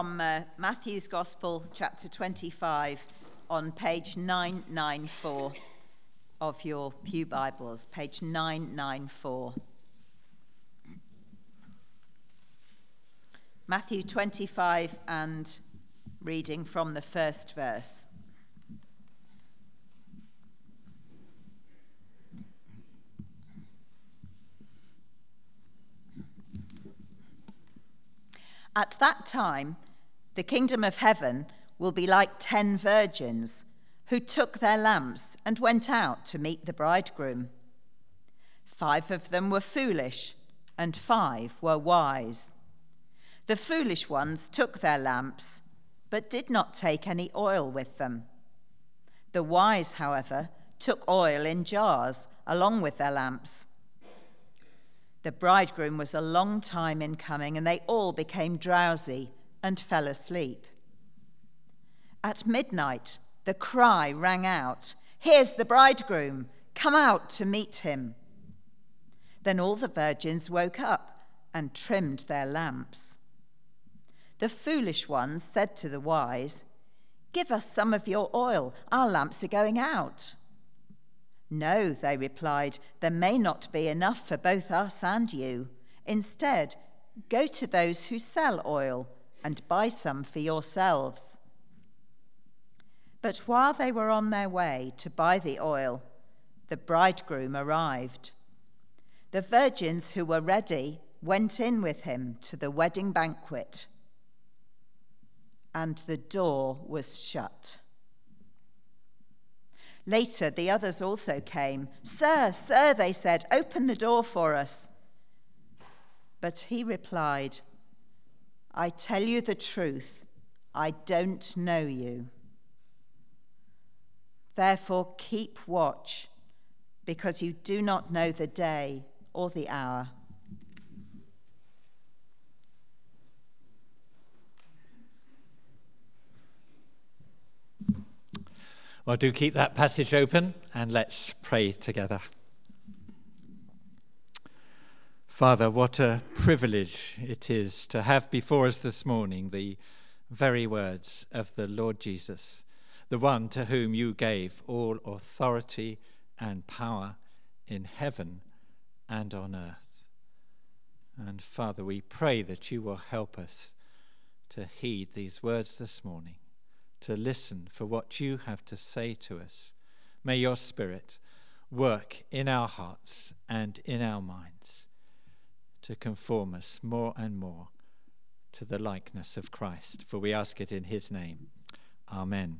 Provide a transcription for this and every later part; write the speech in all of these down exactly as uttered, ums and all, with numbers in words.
From uh, Matthew's Gospel, chapter twenty-five, on page nine ninety-four of your Pew Bibles, page nine ninety-four. Matthew twenty-five, and reading from the first verse. At that time, the kingdom of heaven will be like ten virgins who took their lamps and went out to meet the bridegroom. Five of them were foolish, and five were wise. The foolish ones took their lamps, but did not take any oil with them. The wise, however, took oil in jars along with their lamps. The bridegroom was a long time in coming, and they all became drowsy and fell asleep. At midnight, the cry rang out, "Here's the bridegroom, come out to meet him." Then all the virgins woke up and trimmed their lamps. The foolish ones said to the wise, "Give us some of your oil, our lamps are going out." "No," they replied, "there may not be enough for both us and you. Instead, go to those who sell oil and buy some for yourselves." But while they were on their way to buy the oil, the bridegroom arrived. The virgins who were ready went in with him to the wedding banquet, and the door was shut. Later, the others also came. "Sir, sir," they said, "open the door for us." But he replied, "I tell you the truth, I don't know you. Therefore keep watch, because you do not know the day or the hour." Well, do keep that passage open, and let's pray together. Father, what a privilege it is to have before us this morning the very words of the Lord Jesus, the one to whom you gave all authority and power in heaven and on earth. And Father, we pray that you will help us to heed these words this morning, to listen for what you have to say to us. May your Spirit work in our hearts and in our minds to conform us more and more to the likeness of Christ. For we ask it in his name. Amen.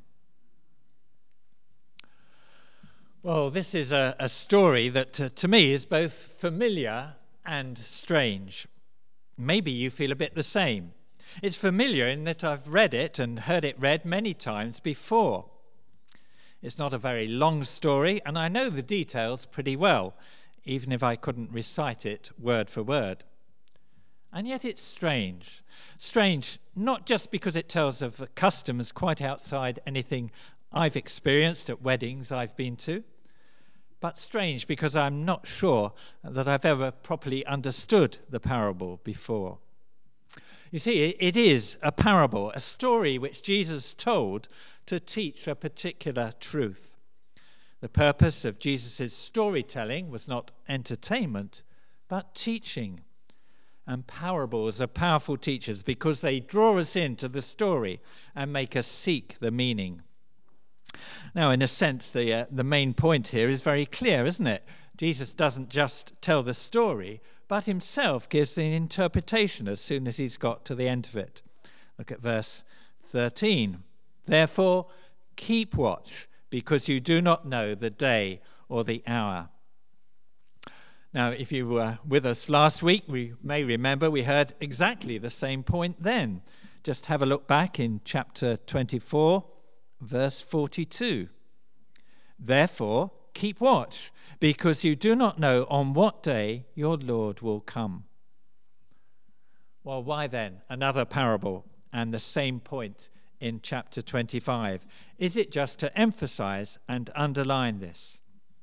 Well, this is a, a story that uh, to me is both familiar and strange. Maybe you feel a bit the same. It's familiar in that I've read it and heard it read many times before. It's not a very long story, and I know the details pretty well, even if I couldn't recite it word for word. And yet it's strange. Strange not just because it tells of customs quite outside anything I've experienced at weddings I've been to, but strange because I'm not sure that I've ever properly understood the parable before. You see, it is a parable, a story which Jesus told to teach a particular truth. The purpose of Jesus' storytelling was not entertainment, but teaching. And parables are powerful teachers because they draw us into the story and make us seek the meaning. Now, in a sense, the, uh, the main point here is very clear, isn't it? Jesus doesn't just tell the story, but himself gives an interpretation as soon as he's got to the end of it. Look at verse thirteen. "Therefore, keep watch, because you do not know the day or the hour." Now, if you were with us last week, we may remember we heard exactly the same point then. Just have a look back in chapter twenty-four, verse forty-two. "Therefore, keep watch, because you do not know on what day your Lord will come." Well, why then another parable and the same point in chapter twenty-five? Is it just to emphasize and underline this?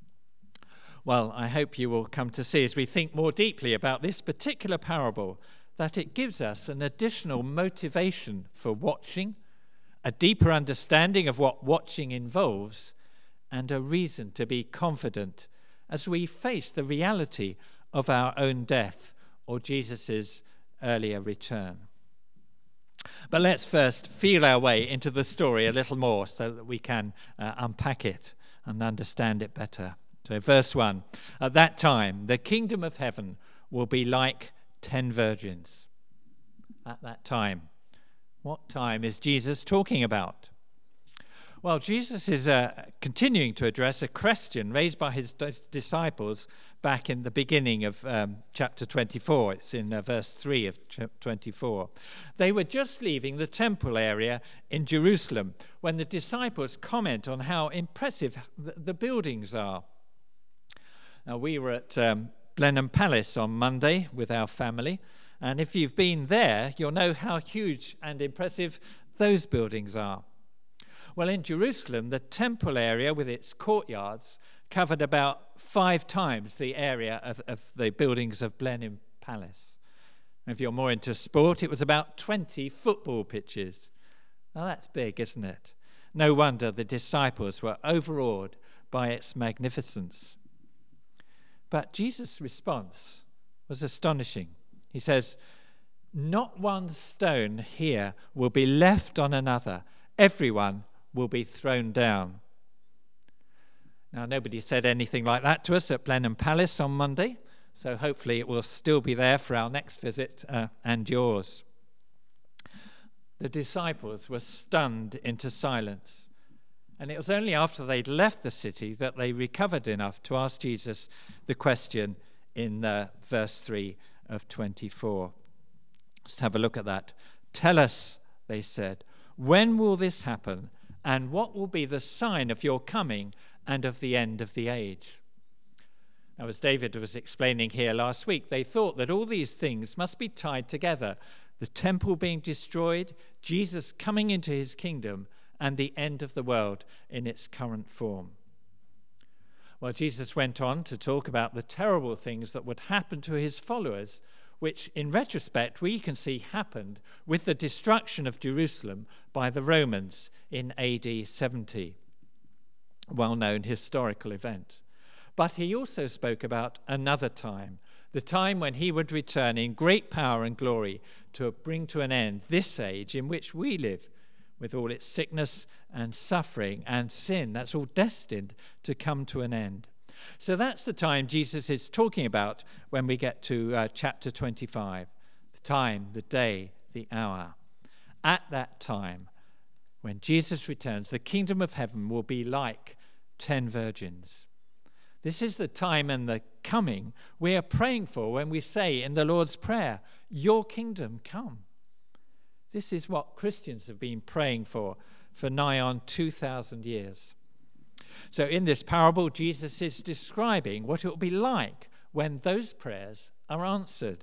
Well, I hope you will come to see as we think more deeply about this particular parable that it gives us an additional motivation for watching, a deeper understanding of what watching involves, and a reason to be confident as we face the reality of our own death or Jesus' earlier return. But let's first feel our way into the story a little more so that we can uh, unpack it and understand it better. So verse one, at that time the kingdom of heaven will be like ten virgins. At that time. What time is Jesus talking about? Well, Jesus is uh, continuing to address a question raised by his d- disciples back in the beginning of um, chapter twenty-four. It's in uh, verse three of ch- twenty-four. They were just leaving the temple area in Jerusalem when the disciples comment on how impressive th- the buildings are. Now, we were at um, Blenheim Palace on Monday with our family, and if you've been there, you'll know how huge and impressive those buildings are. Well, in Jerusalem, the temple area with its courtyards covered about five times the area of, of the buildings of Blenheim Palace. And if you're more into sport, it was about twenty football pitches. Now that's big, isn't it? No wonder the disciples were overawed by its magnificence. But Jesus' response was astonishing. He says, "Not one stone here will be left on another. Everyone will be thrown down." Now, nobody said anything like that to us at Blenheim Palace on Monday, so hopefully it will still be there for our next visit uh, and yours. The disciples were stunned into silence, and it was only after they'd left the city that they recovered enough to ask Jesus the question in uh, verse three of twenty-four. Let's have a look at that. "Tell us," they said, "when will this happen? And what will be the sign of your coming and of the end of the age?" Now, as David was explaining here last week, they thought that all these things must be tied together. The temple being destroyed, Jesus coming into his kingdom, and the end of the world in its current form. Well, Jesus went on to talk about the terrible things that would happen to his followers, which in retrospect we can see happened with the destruction of Jerusalem by the Romans in A D seventy. Well-known historical event. But he also spoke about another time, the time when he would return in great power and glory to bring to an end this age in which we live, with all its sickness and suffering and sin. That's all destined to come to an end. So that's the time Jesus is talking about when we get to uh, chapter twenty-five. The time, the day, the hour. At that time, when Jesus returns, the kingdom of heaven will be like ten virgins. This is the time and the coming we are praying for when we say in the Lord's Prayer, "Your kingdom come." This is what Christians have been praying for for nigh on two thousand years. So in this parable, Jesus is describing what it will be like when those prayers are answered.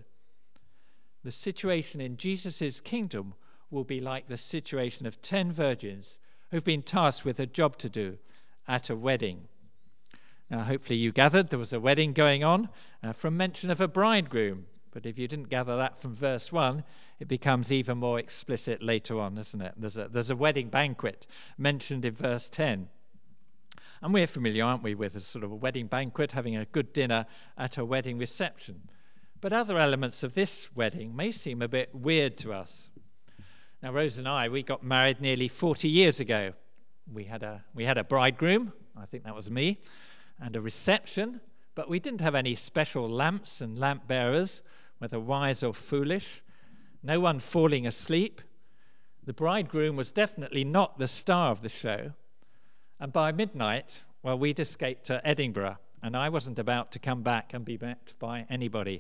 The situation in Jesus' kingdom will be like the situation of ten virgins who've been tasked with a job to do at a wedding. Now, hopefully you gathered there was a wedding going on uh, from mention of a bridegroom. But if you didn't gather that from verse one, it becomes even more explicit later on, doesn't it? There's a, there's a wedding banquet mentioned in verse ten. And we're familiar, aren't we, with a sort of a wedding banquet, having a good dinner at a wedding reception. But other elements of this wedding may seem a bit weird to us. Now, Rose and I, we got married nearly forty years ago. We had a we had a bridegroom, I think that was me, and a reception, but we didn't have any special lamps and lamp bearers, whether wise or foolish. No one falling asleep. The bridegroom was definitely not the star of the show. And by midnight, well, we'd escaped to Edinburgh, and I wasn't about to come back and be met by anybody.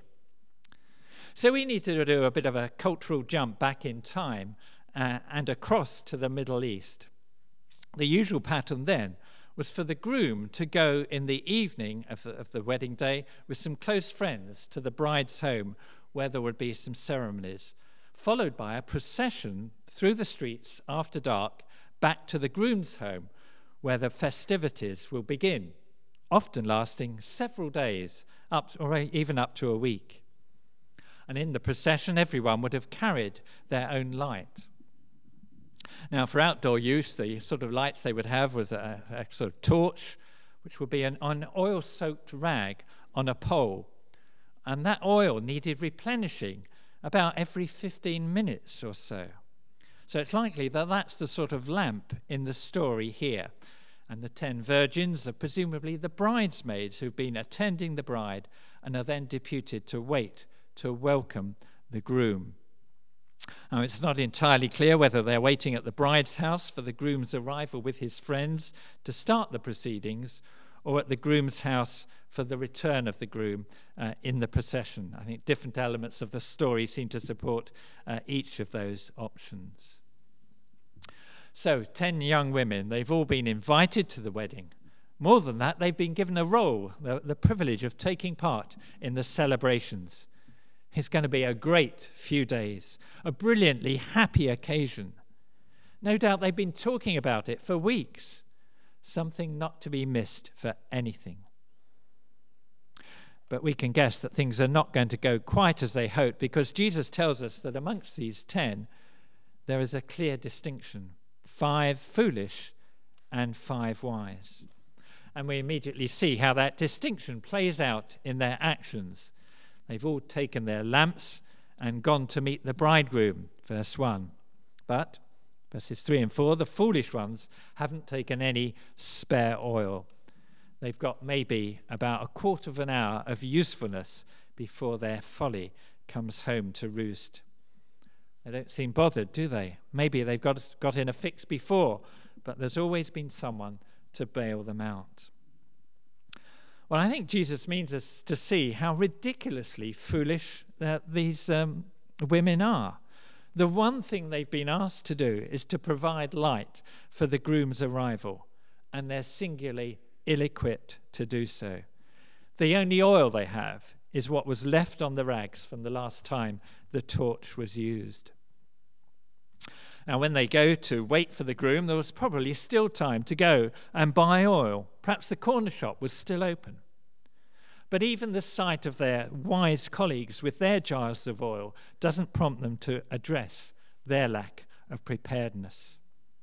So we needed to do a bit of a cultural jump back in time uh, and across to the Middle East. The usual pattern then was for the groom to go in the evening of the, of the wedding day with some close friends to the bride's home, where there would be some ceremonies, followed by a procession through the streets after dark back to the groom's home, where the festivities will begin, often lasting several days, up or even up to a week. And in the procession, everyone would have carried their own light. Now, for outdoor use, the sort of lights they would have was a, a sort of torch, which would be an, an oil-soaked rag on a pole. And that oil needed replenishing about every fifteen minutes or so. So it's likely that that's the sort of lamp in the story here. And the ten virgins are presumably the bridesmaids who've been attending the bride and are then deputed to wait to welcome the groom. Now, it's not entirely clear whether they're waiting at the bride's house for the groom's arrival with his friends to start the proceedings, or at the groom's house for the return of the groom uh, in the procession. I think different elements of the story seem to support uh, each of those options. So, ten young women, they've all been invited to the wedding. More than that, they've been given a role, the, the privilege of taking part in the celebrations. It's going to be a great few days, a brilliantly happy occasion. No doubt they've been talking about it for weeks. Something not to be missed for anything. But we can guess that things are not going to go quite as they hoped, because Jesus tells us that amongst these ten, there is a clear distinction. Five foolish and five wise. And we immediately see how that distinction plays out in their actions. They've all taken their lamps and gone to meet the bridegroom, verse one. But, verses three and four, the foolish ones haven't taken any spare oil. They've got maybe about a quarter of an hour of usefulness before their folly comes home to roost. They don't seem bothered, do they? Maybe they've got, got in a fix before, but there's always been someone to bail them out. Well, I think Jesus means us to see how ridiculously foolish that these um, women are. The one thing they've been asked to do is to provide light for the groom's arrival, and they're singularly ill-equipped to do so. The only oil they have is what was left on the rags from the last time the torch was used. Now, when they go to wait for the groom, there was probably still time to go and buy oil. Perhaps the corner shop was still open. But even the sight of their wise colleagues with their jars of oil doesn't prompt them to address their lack of preparedness.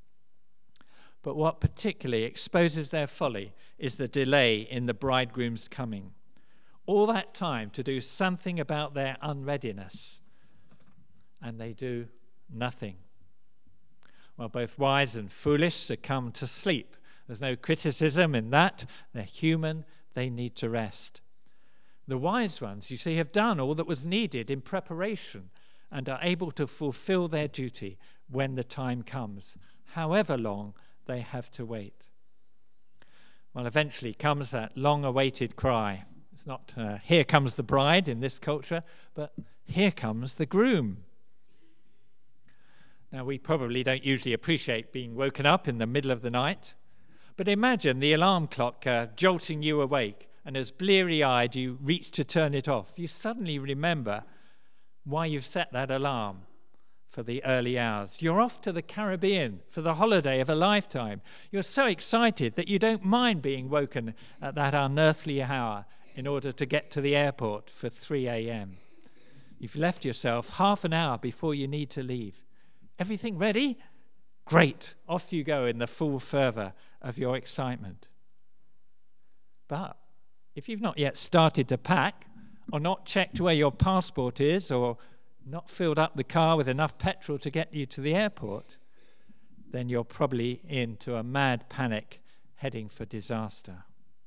But what particularly exposes their folly is the delay in the bridegroom's coming. All that time to do something about their unreadiness, and they do nothing. Well, both wise and foolish succumb to sleep. There's no criticism in that. They're human. They need to rest. The wise ones, you see, have done all that was needed in preparation and are able to fulfill their duty when the time comes, however long they have to wait. Well, eventually comes that long-awaited cry. It's not, uh, here comes the bride in this culture, but here comes the groom. Now, we probably don't usually appreciate being woken up in the middle of the night, but imagine the alarm clock uh, jolting you awake, and as bleary-eyed you reach to turn it off, you suddenly remember why you've set that alarm for the early hours. You're off to the Caribbean for the holiday of a lifetime. You're so excited that you don't mind being woken at that unearthly hour in order to get to the airport for three a.m. You've left yourself half an hour before you need to leave. Everything ready? Great. Off you go in the full fervour of your excitement. But if you've not yet started to pack, or not checked where your passport is, or not filled up the car with enough petrol to get you to the airport, then you're probably into a mad panic heading for disaster.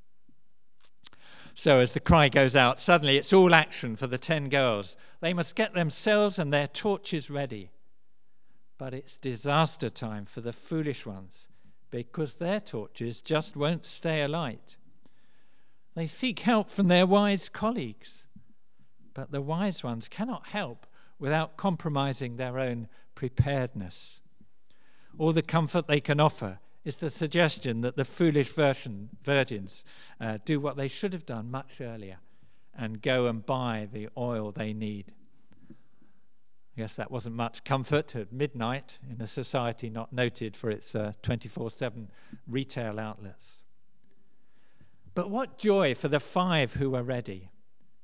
So as the cry goes out, suddenly it's all action for the ten girls. They must get themselves and their torches ready. But it's disaster time for the foolish ones, because their torches just won't stay alight. They seek help from their wise colleagues, but the wise ones cannot help without compromising their own preparedness. All the comfort they can offer is the suggestion that the foolish version, virgins uh, do what they should have done much earlier and go and buy the oil they need. I guess that wasn't much comfort at midnight in a society not noted for its uh, twenty-four seven retail outlets. But what joy for the five who were ready.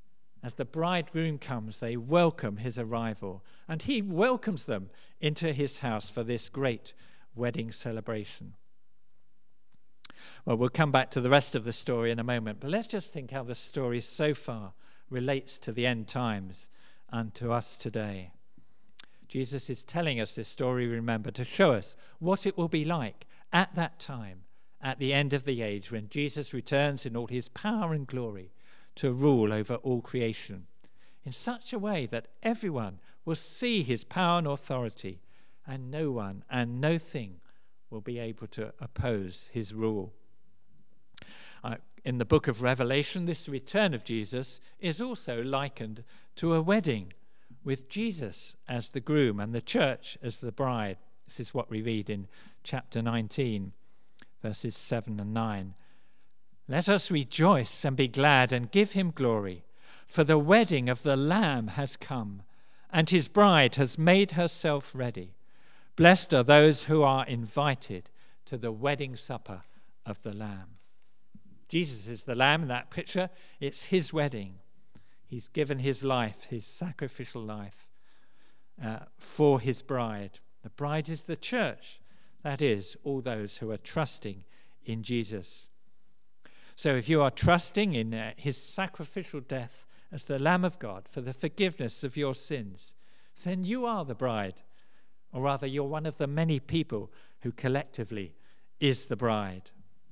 As the bridegroom comes, they welcome his arrival, and he welcomes them into his house for this great wedding celebration. Well, we'll come back to the rest of the story in a moment, but let's just think how the story so far relates to the end times and to us today. Jesus is telling us this story, remember, to show us what it will be like at that time, at the end of the age, when Jesus returns in all his power and glory to rule over all creation in such a way that everyone will see his power and authority, and no one and no thing will be able to oppose his rule. Uh, in the book of Revelation, this return of Jesus is also likened to a wedding with Jesus as the groom and the church as the bride. This is what we read in chapter nineteen, verses seven and nine. Let us rejoice and be glad and give him glory, for the wedding of the Lamb has come, and his bride has made herself ready. Blessed are those who are invited to the wedding supper of the Lamb. Jesus is the Lamb in that picture. It's his wedding. He's given his life, his sacrificial life, uh, for his bride. The bride is the church. That is, all those who are trusting in Jesus. So if you are trusting in uh, his sacrificial death as the Lamb of God for the forgiveness of your sins, then you are the bride. Or rather, you're one of the many people who collectively is the bride.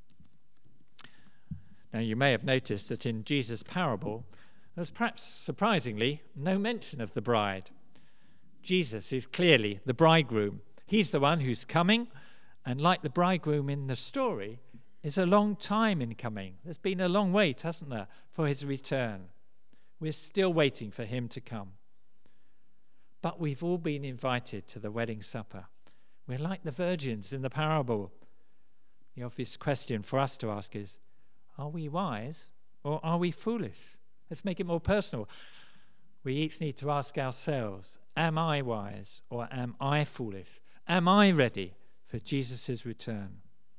Now, you may have noticed that in Jesus' parable, there's perhaps surprisingly no mention of the bride. Jesus is clearly the bridegroom. He's the one who's coming, and like the bridegroom in the story, is a long time in coming. There's been a long wait, hasn't there, for his return. We're still waiting for him to come. But we've all been invited to the wedding supper. We're like the virgins in the parable. The obvious question for us to ask is, are we wise or are we foolish? Let's make it more personal. We each need to ask ourselves, am I wise or am I foolish? Am I ready for Jesus' return?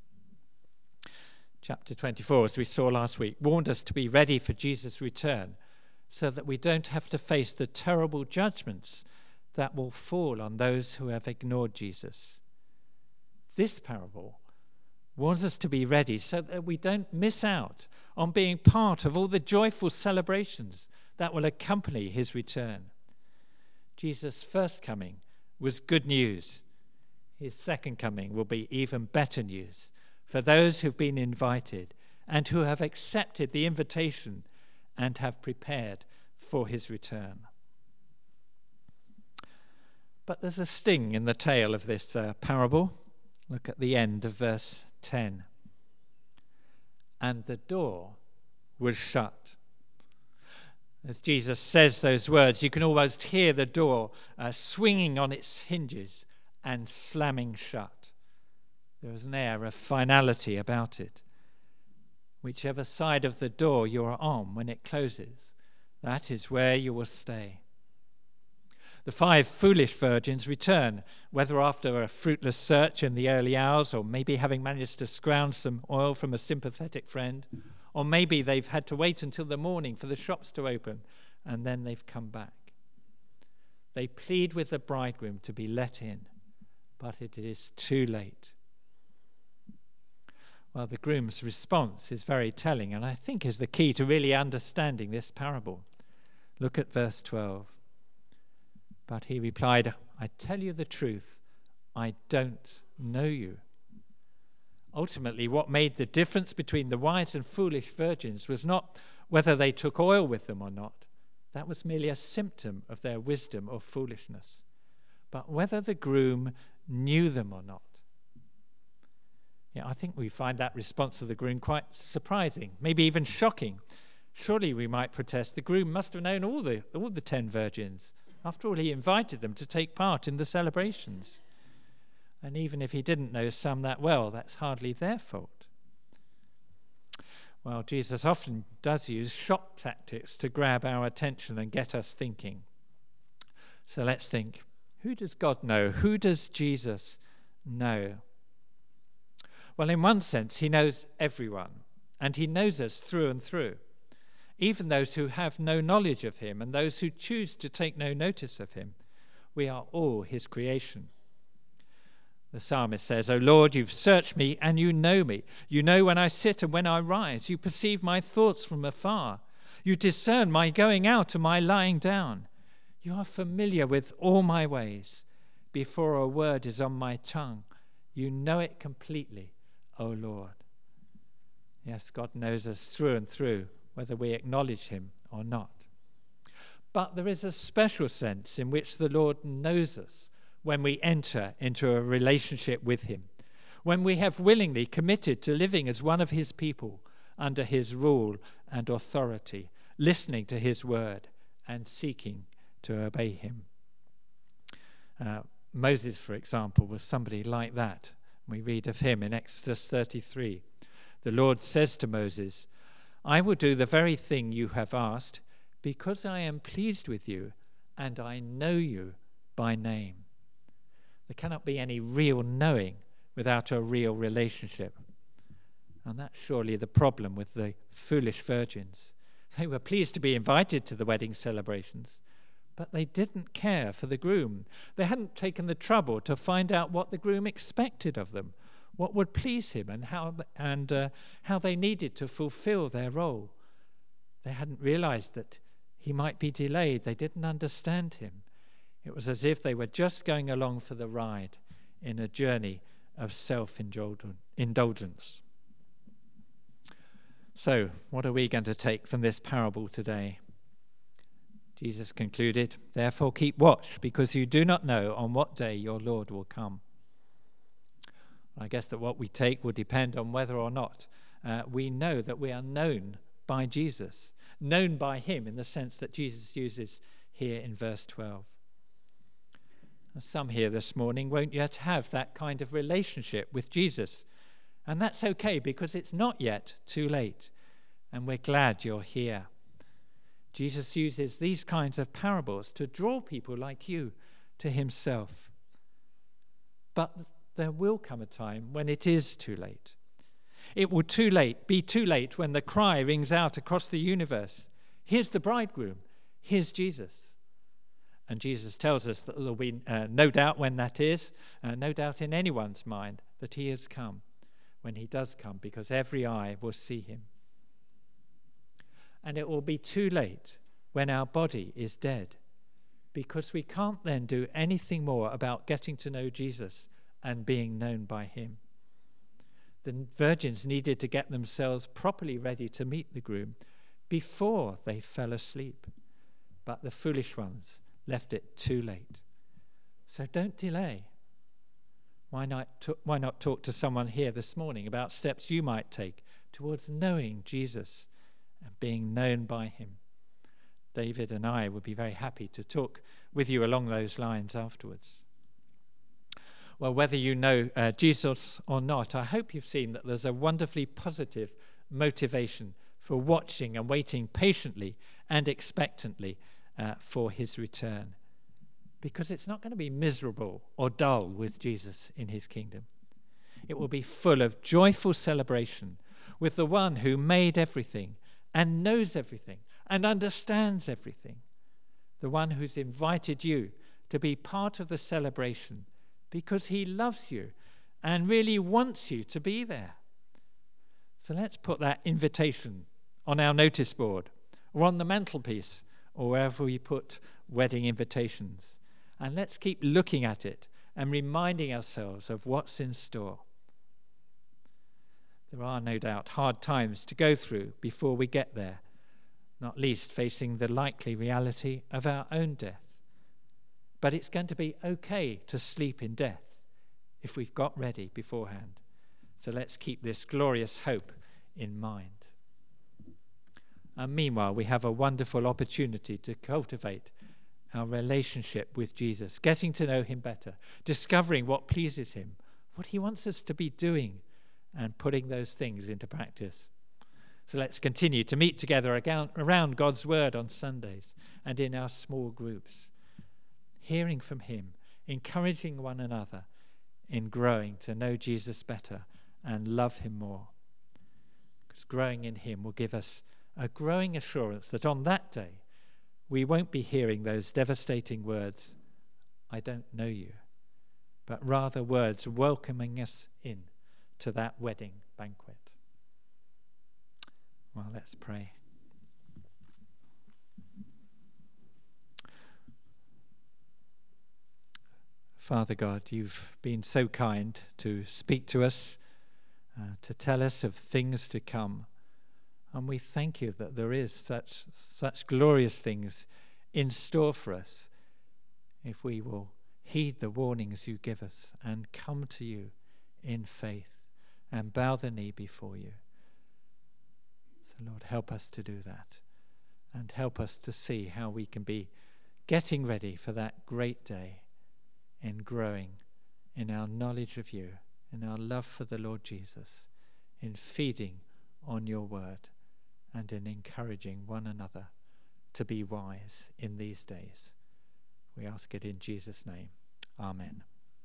Chapter twenty-four, as we saw last week, warned us to be ready for Jesus' return so that we don't have to face the terrible judgments that will fall on those who have ignored Jesus. This parable warns us to be ready so that we don't miss out on being part of all the joyful celebrations that will accompany his return. Jesus' first coming was good news. His second coming will be even better news for those who've been invited and who have accepted the invitation and have prepared for his return. But there's a sting in the tail of this uh, parable. Look at the end of verse ten. And the door was shut. As Jesus says those words, you can almost hear the door uh, swinging on its hinges and slamming shut. There is an air of finality about it. Whichever side of the door you are on when it closes, that is where you will stay. The five foolish virgins return, whether after a fruitless search in the early hours, or maybe having managed to scrounge some oil from a sympathetic friend, or maybe they've had to wait until the morning for the shops to open, and then they've come back. They plead with the bridegroom to be let in, but it is too late. Well, the groom's response is very telling, and I think is the key to really understanding this parable. Look at verse twelve. But he replied, I tell you the truth, I don't know you. Ultimately, what made the difference between the wise and foolish virgins was not whether they took oil with them or not. That was merely a symptom of their wisdom or foolishness. But whether the groom knew them or not. Yeah, I think we find that response of the groom quite surprising, maybe even shocking. Surely, we might protest, the groom must have known all the all the ten virgins. After all, he invited them to take part in the celebrations. And even if he didn't know some that well, that's hardly their fault. Well, Jesus often does use shock tactics to grab our attention and get us thinking. So let's think, who does God know? Who does Jesus know? Well, in one sense, he knows everyone, and he knows us through and through. even those who have no knowledge of him and those who choose to take no notice of him. We are all his creation. The psalmist says, "O Lord, you've searched me and you know me. You know when I sit and when I rise. You perceive my thoughts from afar. You discern my going out and my lying down. You are familiar with all my ways. Before a word is on my tongue, you know it completely, O Lord." Yes, God knows us through and through, whether we acknowledge him or not. But there is a special sense in which the Lord knows us when we enter into a relationship with him, when we have willingly committed to living as one of his people under his rule and authority, listening to his word and seeking to obey him. Uh, Moses, for example, was somebody like that. We read of him in Exodus thirty-three. The Lord says to Moses, "I will do the very thing you have asked, because I am pleased with you and I know you by name." There cannot be any real knowing without a real relationship. And that's surely the problem with the foolish virgins. They were pleased to be invited to the wedding celebrations, but they didn't care for the groom. They hadn't taken the trouble to find out what the groom expected of them, what would please him, and how and uh, how they needed to fulfill their role. They hadn't realized that he might be delayed. They didn't understand him. It was as if they were just going along for the ride in a journey of self-indulgence. So, what are we going to take from this parable today? Jesus concluded, "Therefore keep watch, because you do not know on what day your Lord will come." I guess that what we take will depend on whether or not uh, we know that we are known by Jesus, known by him in the sense that Jesus uses here in verse twelve. Some here this morning won't yet have that kind of relationship with Jesus, and that's okay because it's not yet too late, and we're glad you're here. Jesus uses these kinds of parables to draw people like you to himself. But there will come a time when it is too late. It will too late be too late when the cry rings out across the universe, "Here's the bridegroom, here's Jesus." And Jesus tells us that there will be uh, no doubt when that is, uh, no doubt in anyone's mind that he has come, when he does come, because every eye will see him. And it will be too late when our body is dead, because we can't then do anything more about getting to know Jesus and being known by him. The virgins needed to get themselves properly ready to meet the groom before they fell asleep, but the foolish ones left it too late. So don't delay. Why not, t- why not talk to someone here this morning about steps you might take towards knowing Jesus and being known by him? David and I would be very happy to talk with you along those lines afterwards. Well, whether you know uh, Jesus or not, I hope you've seen that there's a wonderfully positive motivation for watching and waiting patiently and expectantly Uh, for his return, because it's not going to be miserable or dull with Jesus in his kingdom. It will be full of joyful celebration with the one who made everything and knows everything and understands everything, the one who's invited you to be part of the celebration because he loves you and really wants you to be there. So let's put that invitation on our notice board or on the mantelpiece, or wherever we put wedding invitations. And let's keep looking at it and reminding ourselves of what's in store. There are no doubt hard times to go through before we get there, not least facing the likely reality of our own death. But it's going to be okay to sleep in death if we've got ready beforehand. So let's keep this glorious hope in mind. And meanwhile, we have a wonderful opportunity to cultivate our relationship with Jesus, getting to know him better, discovering what pleases him, what he wants us to be doing, and putting those things into practice. So let's continue to meet together around God's word on Sundays and in our small groups, hearing from him, encouraging one another in growing to know Jesus better and love him more. Because growing in him will give us a growing assurance that on that day we won't be hearing those devastating words, I don't know you, but rather words welcoming us in to that wedding banquet. Well, let's pray. Father God, you've been so kind to speak to us, uh, to tell us of things to come. And we thank you that there is such such glorious things in store for us if we will heed the warnings you give us and come to you in faith and bow the knee before you. So Lord, help us to do that and help us to see how we can be getting ready for that great day in growing in our knowledge of you, in our love for the Lord Jesus, in feeding on your word, and in encouraging one another to be wise in these days. We ask it in Jesus' name. Amen.